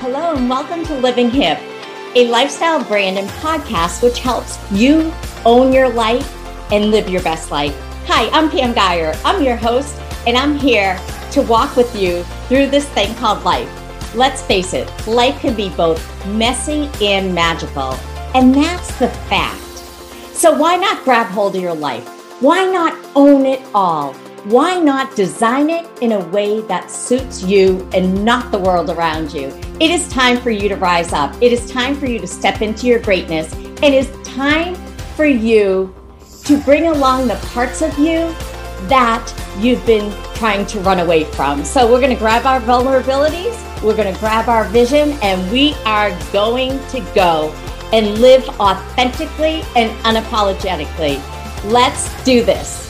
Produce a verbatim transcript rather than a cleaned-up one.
Hello and welcome to Living Hip, a lifestyle brand and podcast which helps you own your life and live your best life. Hi, I'm Pam Geyer. I'm your host, and I'm here to walk with you through this thing called life. Let's face it, life can be both messy and magical, and that's the fact. So why not grab hold of your life? Why not own it all? Why not design it in a way that suits you and not the world around you? It is time for you to rise up. It is time for you to step into your greatness. It is time for you to bring along the parts of you that you've been trying to run away from. So we're going to grab our vulnerabilities, we're going to grab our vision, and we are going to go and live authentically and unapologetically. Let's do this.